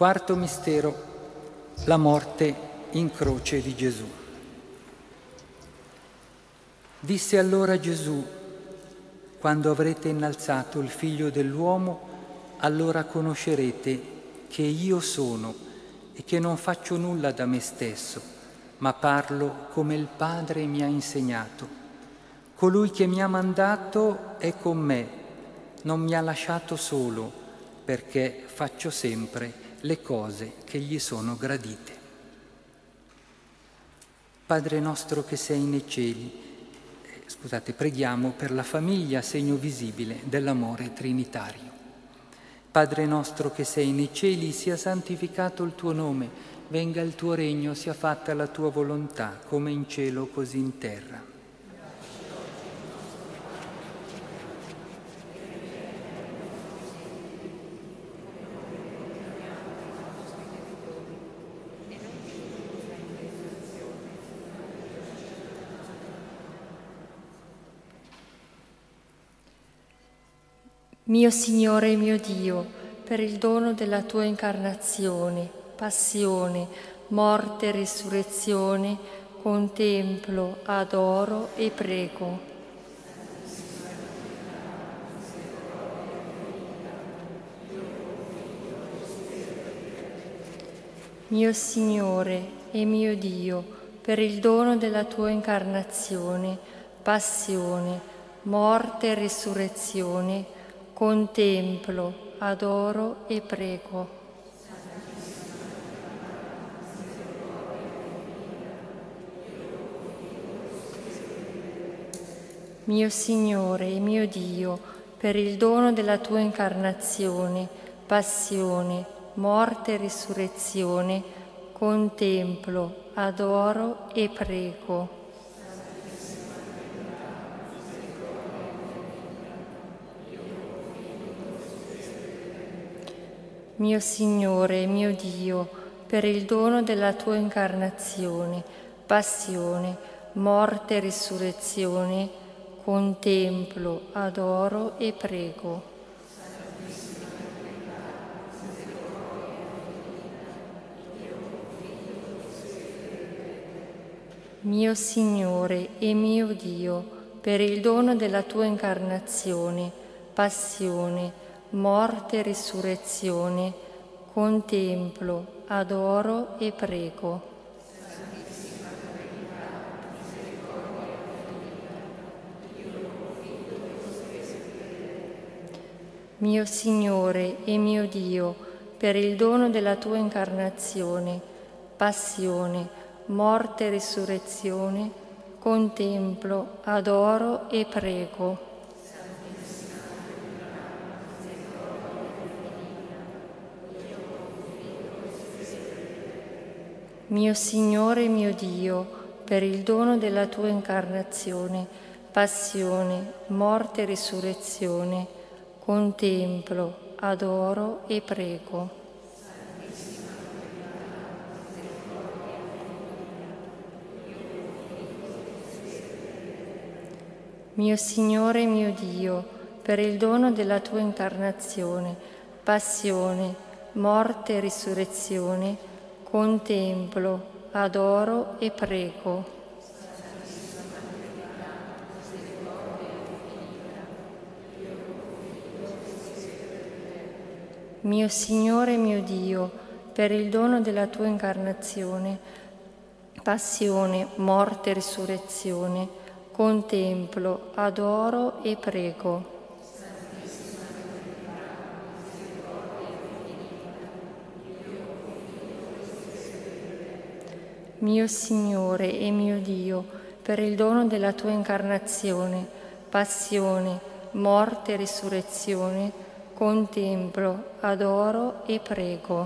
Quarto mistero, la morte in croce di Gesù. Disse allora Gesù: quando avrete innalzato il Figlio dell'uomo, allora conoscerete che io sono e che non faccio nulla da me stesso, ma parlo come il Padre mi ha insegnato. Colui che mi ha mandato è con me, non mi ha lasciato solo, perché faccio sempre le cose che gli sono gradite. Padre nostro che sei nei cieli, preghiamo per la famiglia, segno visibile dell'amore trinitario. Padre nostro che sei nei cieli, sia santificato il tuo nome, venga il tuo regno, sia fatta la tua volontà, come in cielo così in terra. Mio Signore e mio Dio, per il dono della tua incarnazione, passione, morte e risurrezione, contemplo, adoro e prego. Mio Signore e mio Dio, per il dono della tua incarnazione, passione, morte e risurrezione, contemplo, adoro e prego. Mio Signore e mio Dio, per il dono della tua incarnazione, passione, morte e risurrezione, contemplo, adoro e prego. Mio Signore e mio Dio, per il dono della tua incarnazione, passione, morte e risurrezione, contemplo, adoro e prego. Mio Signore e mio Dio, per il dono della tua incarnazione, passione, morte e risurrezione, contemplo, adoro e prego. Mio Signore e mio Dio, per il dono della tua incarnazione, passione, morte e risurrezione, contemplo, adoro e prego. Mio Signore e mio Dio, per il dono della tua incarnazione, passione, morte e risurrezione, contemplo, adoro e prego. Mio Signore e mio Dio, per il dono della tua incarnazione, passione, morte e risurrezione, contemplo, adoro e prego. Mio Signore e mio Dio, per il dono della tua incarnazione, passione, morte e risurrezione, contemplo, adoro e prego. Mio Signore e mio Dio, per il dono della tua incarnazione, passione, morte e risurrezione, contemplo, adoro e prego.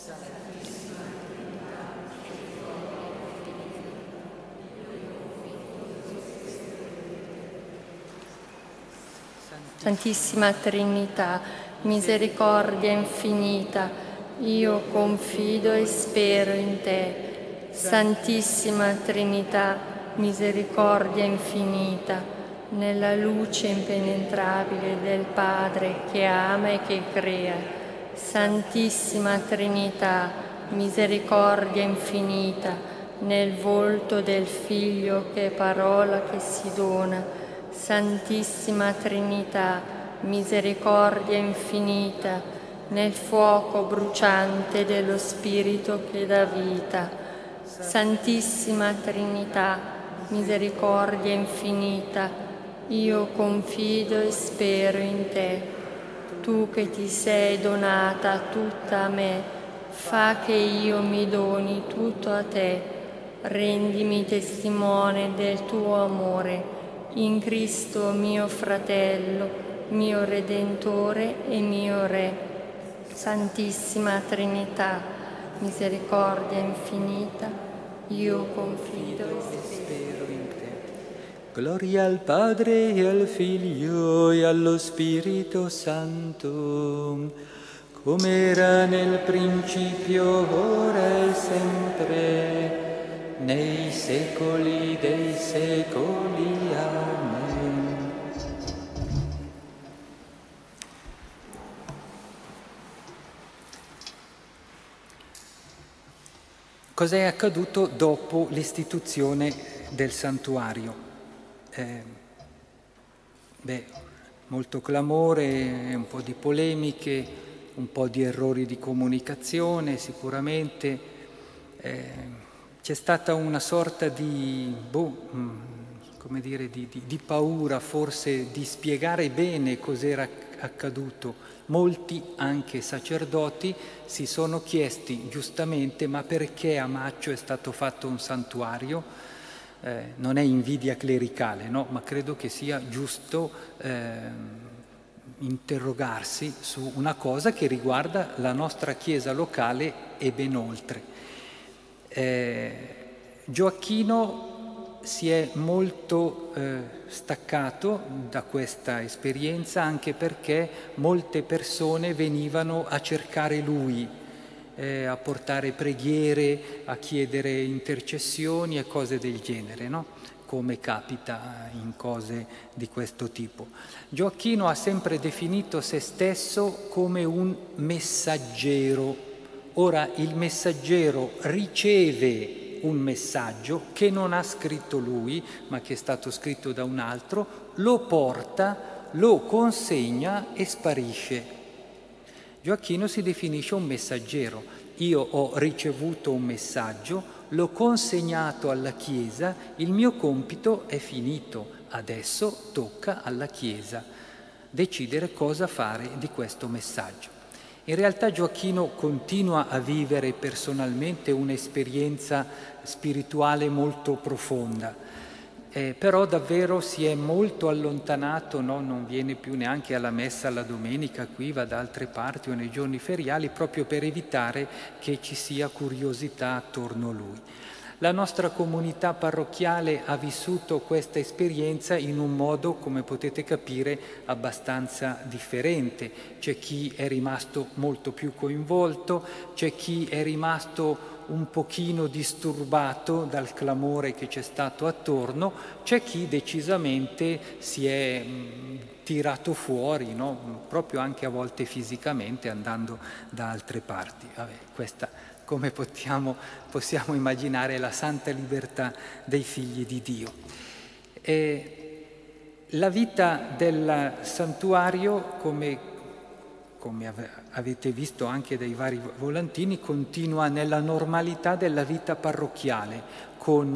Santissima Trinità, misericordia infinita, io confido e spero in te. Santissima Trinità, misericordia infinita, nella luce impenetrabile del Padre che ama e che crea, Santissima Trinità, misericordia infinita, nel volto del Figlio che è parola che si dona. Santissima Trinità, misericordia infinita, nel fuoco bruciante dello Spirito che dà vita. Santissima Trinità, misericordia infinita, io confido e spero in te. Tu che ti sei donata tutta a me, fa che io mi doni tutto a te. Rendimi testimone del tuo amore, in Cristo mio fratello, mio Redentore e mio Re. Santissima Trinità, misericordia infinita, io confido e spero in te. Gloria al Padre e al Figlio e allo Spirito Santo, come era nel principio, ora e sempre, nei secoli dei secoli. Amen. Cos'è accaduto dopo l'istituzione del santuario? Molto clamore, un po' di polemiche, un po' di errori di comunicazione sicuramente. C'è stata una sorta di paura forse di spiegare bene cos'era accaduto. Molti, anche sacerdoti, si sono chiesti giustamente: ma perché a Maccio è stato fatto un santuario? Non è invidia clericale, no? Ma credo che sia giusto interrogarsi su una cosa che riguarda la nostra chiesa locale e ben oltre. Gioacchino si è molto staccato da questa esperienza, anche perché molte persone venivano a cercare lui, a portare preghiere, a chiedere intercessioni e cose del genere, no? Come capita in cose di questo tipo. Gioacchino ha sempre definito se stesso come un messaggero. Ora, il messaggero riceve un messaggio che non ha scritto lui, ma che è stato scritto da un altro, lo porta, lo consegna e sparisce. Gioacchino si definisce un messaggero. Io ho ricevuto un messaggio, l'ho consegnato alla Chiesa, il mio compito è finito, adesso tocca alla Chiesa decidere cosa fare di questo messaggio. In realtà Gioacchino continua a vivere personalmente un'esperienza spirituale molto profonda, però davvero si è molto allontanato, no? Non viene più neanche alla messa la domenica, qui va da altre parti o nei giorni feriali, proprio per evitare che ci sia curiosità attorno a lui. La nostra comunità parrocchiale ha vissuto questa esperienza in un modo, come potete capire, abbastanza differente. C'è chi è rimasto molto più coinvolto, c'è chi è rimasto un pochino disturbato dal clamore che c'è stato attorno, c'è chi decisamente si è tirato fuori, no? Proprio anche a volte fisicamente, andando da altre parti. Questa, come possiamo immaginare, la santa libertà dei figli di Dio. La vita del santuario, come avete visto anche dai vari volantini, continua nella normalità della vita parrocchiale, con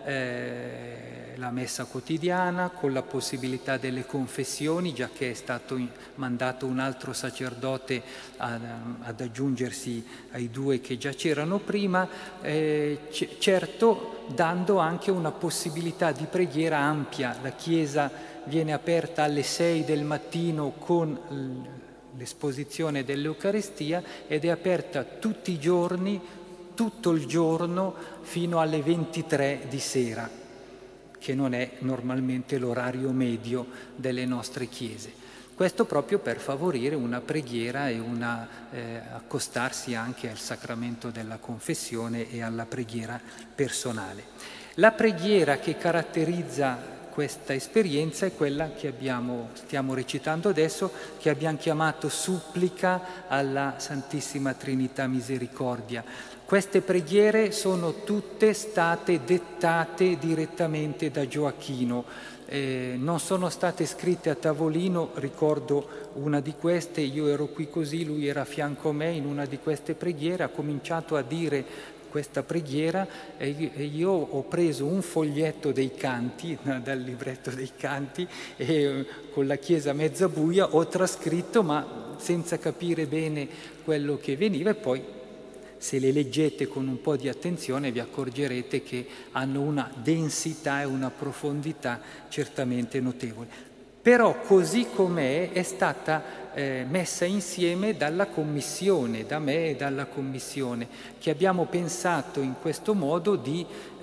la messa quotidiana, con la possibilità delle confessioni, già che è stato mandato un altro sacerdote ad aggiungersi ai due che già c'erano prima, certo dando anche una possibilità di preghiera ampia. La Chiesa viene aperta alle 6 del mattino con l'esposizione dell'Eucaristia ed è aperta tutti i giorni, tutto il giorno, fino alle 23 di sera, che non è normalmente l'orario medio delle nostre chiese. Questo proprio per favorire una preghiera e accostarsi anche al sacramento della confessione e alla preghiera personale. La preghiera che caratterizza questa esperienza è quella che stiamo recitando adesso, che abbiamo chiamato supplica alla Santissima Trinità Misericordia. Queste preghiere sono tutte state dettate direttamente da Gioacchino, non sono state scritte a tavolino. Ricordo una di queste, io ero qui così, lui era a fianco a me in una di queste preghiere, ha cominciato a dire questa preghiera e io ho preso un foglietto dei canti, dal libretto dei canti, e con la chiesa mezza buia ho trascritto, ma senza capire bene quello che veniva, e poi se le leggete con un po' di attenzione vi accorgerete che hanno una densità e una profondità certamente notevoli. Però così com'è è stata messa insieme dalla Commissione, da me e dalla Commissione, che abbiamo pensato in questo modo di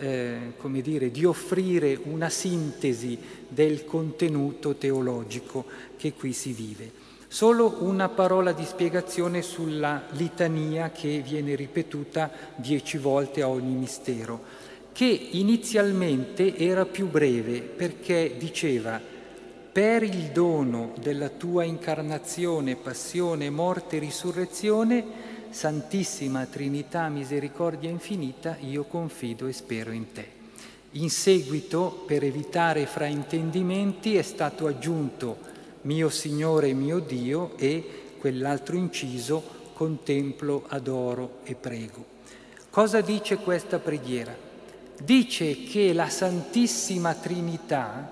offrire una sintesi del contenuto teologico che qui si vive. Solo una parola di spiegazione sulla litania che viene ripetuta 10 volte a ogni mistero, che inizialmente era più breve perché diceva: per il dono della tua incarnazione, passione, morte e risurrezione, Santissima Trinità Misericordia Infinita, io confido e spero in te. In seguito, per evitare fraintendimenti, è stato aggiunto mio Signore e mio Dio e quell'altro inciso, contemplo, adoro e prego. Cosa dice questa preghiera? Dice che la Santissima Trinità,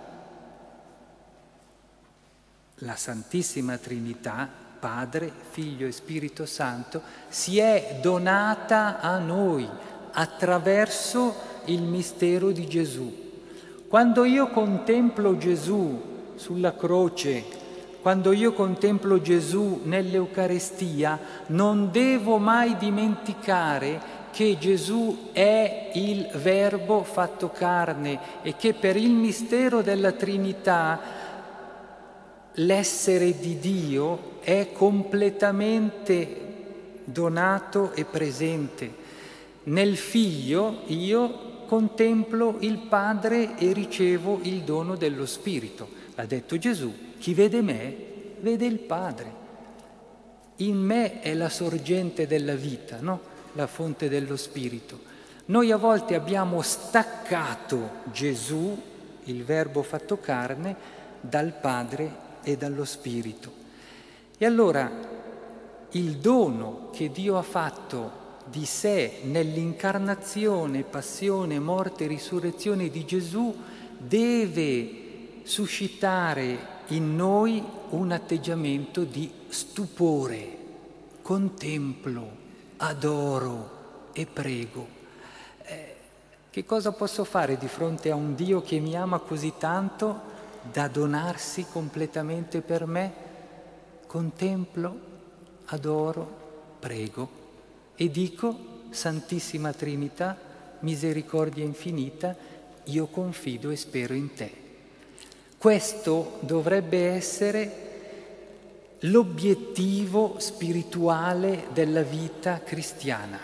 Padre, Figlio e Spirito Santo, si è donata a noi attraverso il mistero di Gesù. Quando io contemplo Gesù sulla croce, quando io contemplo Gesù nell'Eucarestia, non devo mai dimenticare che Gesù è il Verbo fatto carne e che per il mistero della Trinità l'essere di Dio è completamente donato e presente. Nel Figlio io contemplo il Padre e ricevo il dono dello Spirito. L'ha detto Gesù: chi vede me, vede il Padre. In me è la sorgente della vita, no? La fonte dello Spirito. Noi a volte abbiamo staccato Gesù, il Verbo fatto carne, dal Padre e dallo Spirito. E allora il dono che Dio ha fatto di sé nell'incarnazione, passione, morte e risurrezione di Gesù deve suscitare in noi un atteggiamento di stupore, contemplo, adoro e prego. Che cosa posso fare di fronte a un Dio che mi ama così tanto da donarsi completamente per me? Contemplo, adoro, prego e dico: Santissima Trinità, misericordia infinita, io confido e spero in te. Questo dovrebbe essere l'obiettivo spirituale della vita cristiana.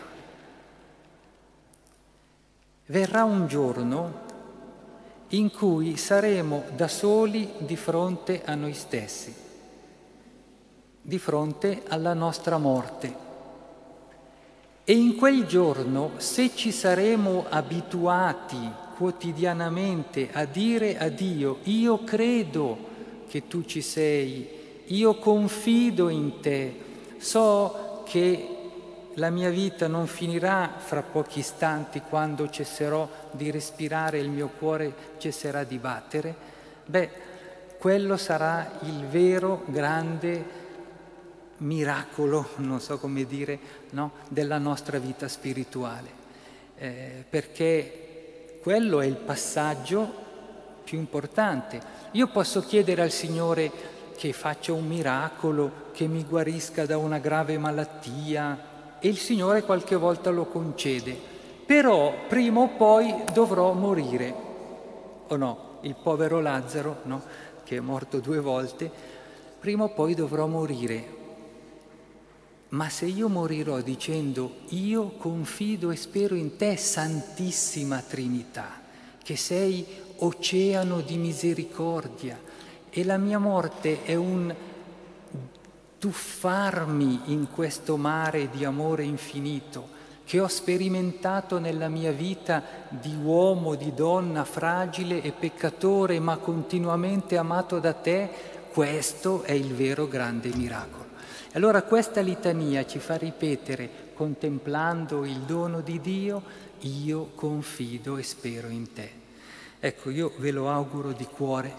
Verrà un giorno in cui saremo da soli di fronte a noi stessi, di fronte alla nostra morte. E in quel giorno, se ci saremo abituati quotidianamente a dire a Dio: io credo che tu ci sei, io confido in te, so che la mia vita non finirà fra pochi istanti quando cesserò di respirare e il mio cuore cesserà di battere, quello sarà il vero grande miracolo, non so come dire, no? Della nostra vita spirituale, perché quello è il passaggio più importante. Io posso chiedere al Signore che faccia un miracolo, che mi guarisca da una grave malattia, e il Signore qualche volta lo concede, però prima o poi dovrò morire, o no? Il povero Lazzaro, no? Che è morto 2 volte, prima o poi dovrò morire. Ma se io morirò dicendo: io confido e spero in te, Santissima Trinità, che sei oceano di misericordia e la mia morte è un tuffarmi in questo mare di amore infinito che ho sperimentato nella mia vita di uomo, di donna, fragile e peccatore, ma continuamente amato da te. Questo è il vero grande miracolo. Allora questa litania ci fa ripetere, contemplando il dono di Dio, io confido e spero in te. Ecco, io ve lo auguro di cuore,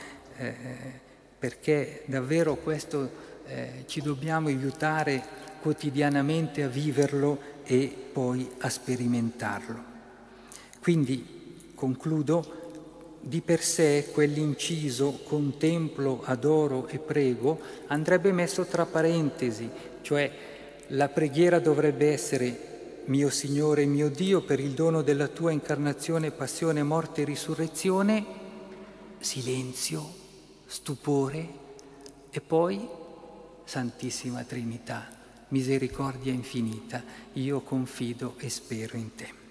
perché davvero questo ci dobbiamo aiutare quotidianamente a viverlo e poi a sperimentarlo. Quindi, concludo, di per sé quell'inciso contemplo, adoro e prego andrebbe messo tra parentesi, cioè la preghiera dovrebbe essere: mio Signore e mio Dio, per il dono della tua incarnazione, passione, morte e risurrezione, silenzio, stupore, e poi Santissima Trinità, misericordia infinita, io confido e spero in te.